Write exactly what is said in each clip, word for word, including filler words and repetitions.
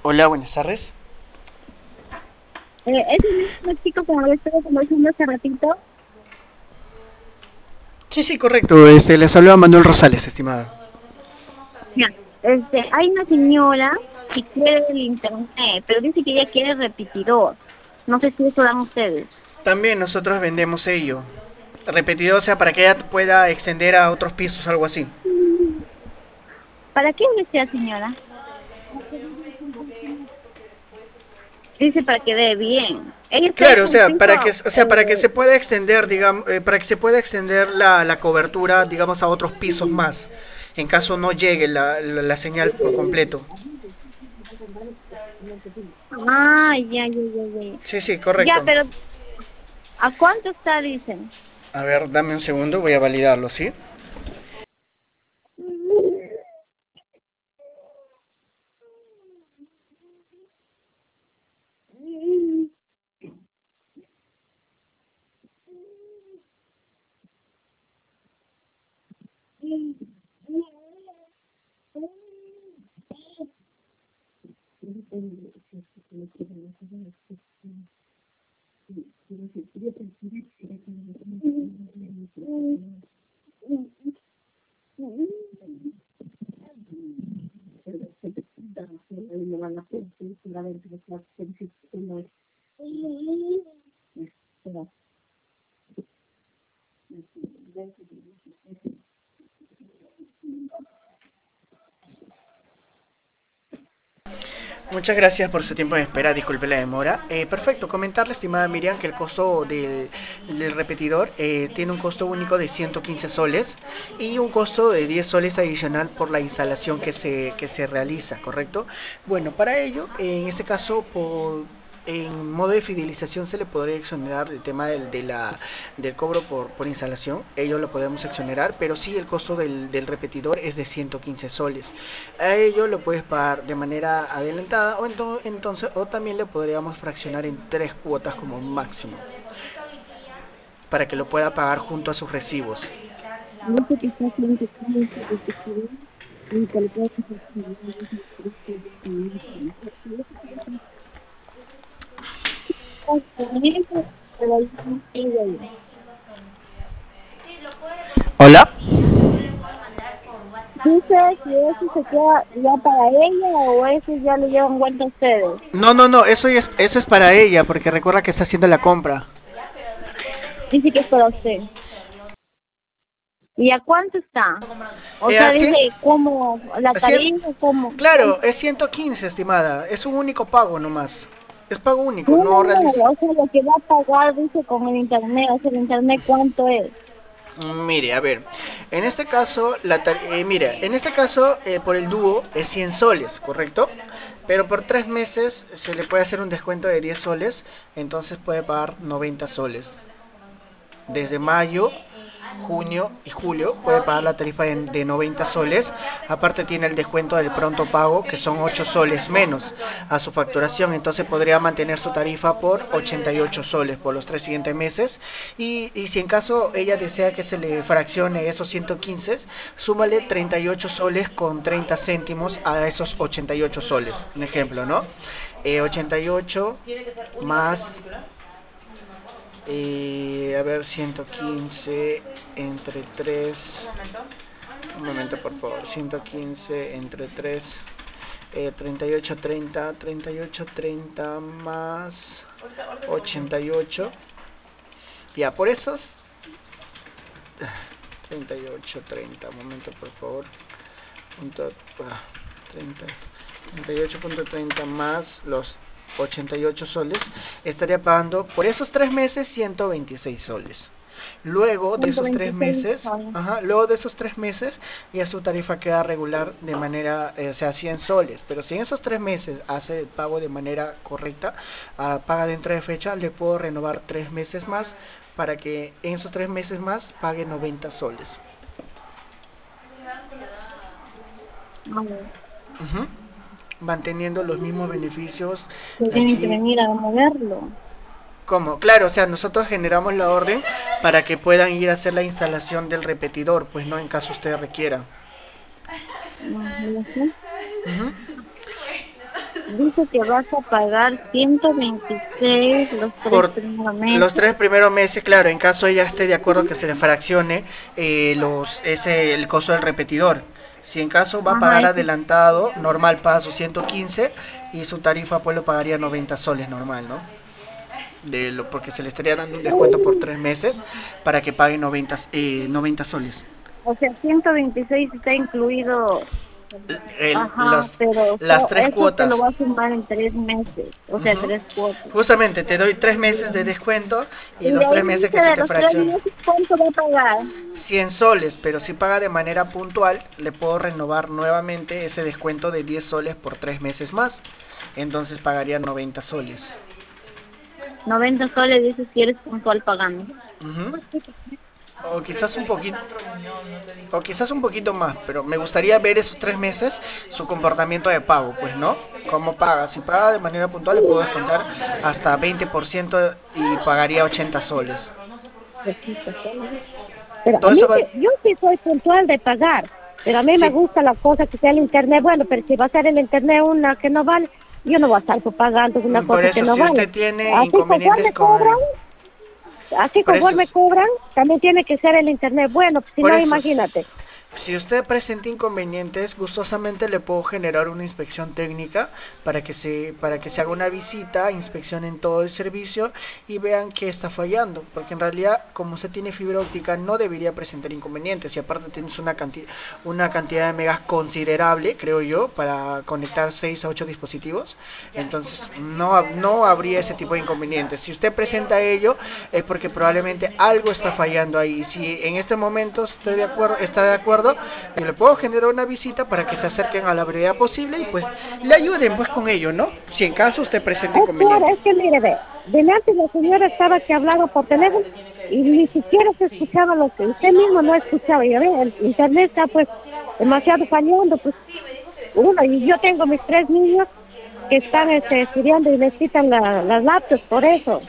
Hola, buenas tardes. Eh, es el mismo chico como yo estuve conversando hace ratito. Sí, sí, correcto. Este, les saluda Manuel Rosales, estimada. Ya. Este, hay una señora que quiere el internet, pero dice que ella quiere repetidor. No sé si eso dan ustedes. También nosotros vendemos ello. Repetido, o sea, para que ella pueda extender a otros pisos, algo así. ¿Para qué desea, señora? Dice para que dé bien. Ella está Claro, en o un sea, piso, para que, o sea, para que eh, se pueda extender, digamos, eh, para que se pueda extender la, la cobertura, digamos, a otros pisos más, en caso no llegue la, la, la señal por completo. ah, ya, ya, ya, ya. Sí, sí, Ya, correcto. pero ¿a cuánto está, dicen? A ver, dame un segundo, voy a validarlo, ¿sí? Muchas gracias por su tiempo de espera, disculpe la demora. Eh, perfecto, comentarle, estimada Miriam, que el costo del, del repetidor eh, tiene un costo único de ciento quince soles y un costo de diez soles adicional por la instalación que se, que se realiza, ¿correcto? Bueno, para ello, en este caso, por, en modo de fidelización se le podría exonerar el tema del, de la, del cobro por, por instalación, ello lo podemos exonerar, pero sí el costo del, del repetidor es de ciento quince soles. A ello lo puedes pagar de manera adelantada o ento- entonces o también le podríamos fraccionar en tres cuotas como máximo para que lo pueda pagar junto a sus recibos. Dice que está haciendo y que le puede hacer. Pero ahí no quiere. Hola. Dice que eso se queda ya para ella o eso ya lo llevan vuelta a ustedes. No, no, no, eso es, eso es para ella porque recuerda que está haciendo la compra. Dice que es para usted. ¿Y a cuánto está? O Eh, sea, así, dice cómo, la cien- tarifa, cómo. claro, es ciento quince, estimada. Es un único pago nomás. Es pago único, No, no, no no, realiza. o sea, lo que va a pagar, dice, con el internet, o sea, el internet, ¿cuánto es? Mire, a ver, en este caso, la tar- eh, mira, en este caso, eh, por el dúo es cien soles, ¿correcto? Pero por tres meses se le puede hacer un descuento de diez soles, entonces puede pagar noventa soles. Desde mayo, junio y julio puede pagar la tarifa de, de noventa soles. Aparte tiene el descuento del pronto pago, que son ocho soles menos a su facturación. Entonces podría mantener su tarifa por ochenta y ocho soles por los tres siguientes meses. Y, y si en caso ella desea que se le fraccione esos ciento quince, súmale treinta y ocho soles con treinta céntimos a esos ochenta y ocho soles. Un ejemplo, ¿no? Eh, ochenta y ocho más eh, a ver, ciento quince entre tres. Un momento, por favor. ciento quince entre tres. Eh, treinta y ocho, treinta. treinta y ocho, treinta más ochenta y ocho. Ya, por esos. treinta y ocho, treinta. Un momento, por favor. Punto, ah, treinta. treinta y ocho punto treinta más los ochenta y ocho soles. Estaría pagando por esos tres meses ciento veintiséis soles. Luego de ciento esos tres veintiséis meses, soles. ajá, luego de esos tres meses ya su tarifa queda regular de manera, eh, o sea, cien soles. Pero si en esos tres meses hace el pago de manera correcta, uh, paga dentro de fecha, le puedo renovar tres meses más para que en esos tres meses más pague noventa soles. A ver, Ujú. Manteniendo los mismos beneficios que tienen que aquí. venir a moverlo. ¿Cómo? Claro, o sea, nosotros generamos la orden para que puedan ir a hacer la instalación del repetidor, pues no en caso usted requiera. No, no sé. Ujú. Dice que vas a pagar ciento veintiséis los tres Por primeros los meses. tres primeros meses, claro, en caso ella esté de acuerdo que se le fraccione eh, los, ese, el costo del repetidor. Si en caso va a Ajá, pagar eso. adelantado, normal paga sus ciento quince y su tarifa pues lo pagaría noventa soles normal, ¿no? De lo, porque se le estaría dando un descuento por tres meses para que pague noventa, eh, noventa soles. O sea, ciento veintiséis está incluido. El- Ajá, los, pero las so- tres eso te lo cuotas. va a sumar en tres meses. O sea, Ujú. tres cuotas. Justamente te doy tres meses de descuento y Y de los ahí tres meses dice que se de te los tres fracciona. meses, ¿cuánto va a pagar? cien soles, pero si paga de manera puntual, le puedo renovar nuevamente ese descuento de diez soles por tres meses más. Entonces pagaría noventa soles. Noventa soles dices si eres puntual pagando. Ujú. O quizás un poquito, o quizás un poquito más, pero me gustaría ver esos tres meses su comportamiento de pago, pues, ¿no? ¿Cómo paga? Si paga de manera puntual, le puedo descontar hasta veinte por ciento y pagaría ochenta soles. Pero a Todo mí, eso va. sí- yo sí soy puntual de pagar, pero a mí me Sí, gusta la cosa que sea el internet. Bueno, pero si va a ser el internet una que no vale, yo no voy a estar pagando una por cosa que eso, no si vale. usted tiene Así inconvenientes conforme con el. cobran, así Por eso, conforme cobran, también tiene que ser el internet bueno, si por no, eso, imagínate. si usted presenta inconvenientes, gustosamente le puedo generar una inspección técnica para que se, para que se haga una visita, inspeccionen todo el servicio y vean qué está fallando. Porque en realidad, como usted tiene fibra óptica, no debería presentar inconvenientes. Y aparte tienes una, canti una cantidad de megas considerable, creo yo, para conectar seis a ocho dispositivos. Entonces, no, no habría ese tipo de inconvenientes. Si usted presenta ello, es porque probablemente algo está fallando ahí. Y si en este momento estoy de acuerdo, está de acuerdo, yo le puedo generar una visita para que se acerquen a la brevedad posible y pues le ayuden pues con ello, ¿no? Si en caso usted presenta Es claro, es inconvenientes. que mire, ve, delante la señora estaba que hablaba por teléfono y ni siquiera se escuchaba lo que usted mismo no escuchaba. Y a ver, el internet está pues demasiado fallando, pues uno, y yo tengo mis tres niños que están este, estudiando y necesitan la, las laptops, por eso.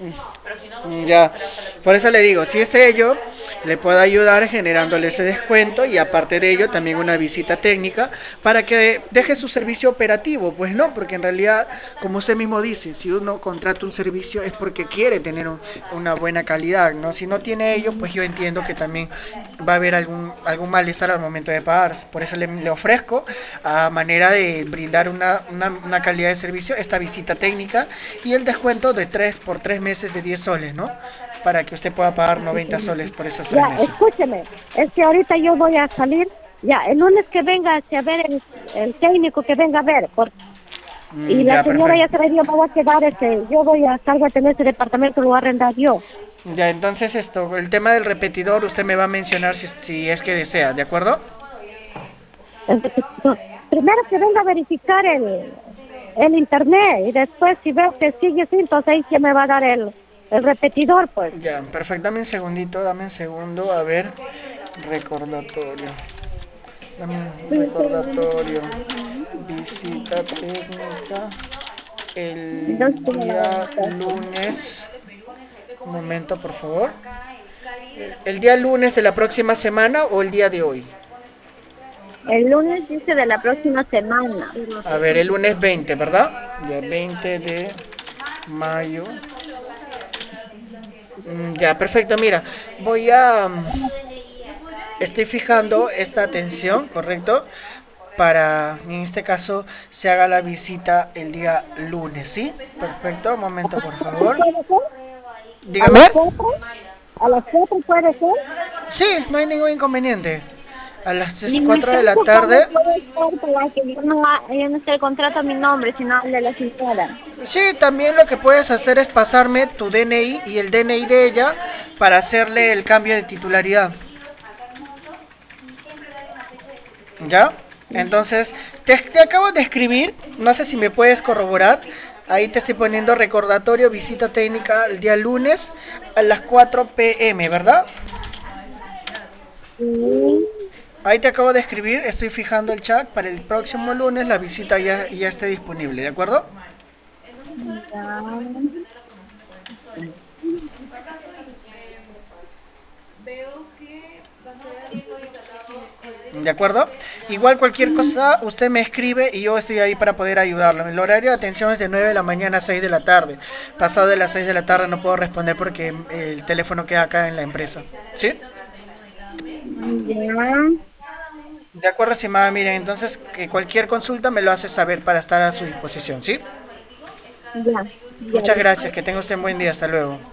Ya, por eso le digo, si es ello, le puedo ayudar generándole ese descuento y aparte de ello también una visita técnica para que deje su servicio operativo, pues no, porque en realidad, como usted mismo dice, si uno contrata un servicio es porque quiere tener un- una buena calidad, ¿no? Si no tiene ello, pues yo entiendo que también va a haber algún, algún malestar al momento de pagar. Por eso le, le ofrezco a manera de brindar una, una, una calidad de servicio esta visita técnica y el descuento de tres por tres meses de diez soles, ¿no? Para que usted pueda pagar noventa soles por esos tres Ya, meses. escúcheme, es que ahorita yo voy a salir, ya, el lunes que venga este, a ver el, el técnico que venga a ver, por, y Mm, la ya, señora ya perfecto. se me dio, me voy a quedar, este, yo voy a estar, voy a tener ese departamento, lo voy a arrendar yo. Ya, entonces esto, el tema del repetidor, usted me va a mencionar si, si es que desea, ¿de acuerdo? Entonces, no, primero que venga a verificar el, el internet y después si veo que sigue así, entonces ahí que me va a dar el, el repetidor, pues. Ya, perfecto. Dame un segundito, dame un segundo. A ver, recordatorio. Dame un recordatorio. Visita técnica Entonces, el ¿cómo la vamos día a hacer? lunes. Un momento, por favor. ¿El día lunes de la próxima semana o el día de hoy? El lunes dice de la próxima semana. A ver, el lunes veinte, ¿verdad? Ya, veinte de mayo. Mm, Ya, perfecto. Mira, voy a... mm, estoy fijando esta atención, ¿correcto? Para, en este caso, se haga la visita el día lunes, ¿sí? Perfecto, un momento, por favor. ¿Puede ser? ¿A Dígame. las cuatro? ¿A las cuatro puede ser? Sí, no hay ningún inconveniente. A las Y en el cuatro de la caso, ¿cómo tarde. puede ser para que yo no, ha- yo no esté el contrato a mi nombre, sino al de la señora? Sí, también lo que puedes hacer es pasarme tu D N I y el D N I de ella para hacerle el cambio de titularidad. ¿Ya? Entonces, te, te acabo de escribir, no sé si me puedes corroborar. Ahí te estoy poniendo recordatorio, visita técnica el día lunes a las cuatro p m, ¿verdad? Sí, Ahí te acabo de escribir, estoy fijando el chat para el próximo lunes, la visita ya, ya esté disponible, ¿de acuerdo? ya. ¿De acuerdo? Igual cualquier cosa, usted me escribe y yo estoy ahí para poder ayudarlo. El horario de atención es de nueve de la mañana a seis de la tarde. Pasado de las seis de la tarde no puedo responder porque el teléfono queda acá en la empresa. ¿Sí? Ya, De acuerdo, estimada. Miren, entonces que cualquier consulta me lo hace saber para estar a su disposición. ¿Sí? ya, ya. Muchas gracias. Que tenga usted un buen día. Hasta luego.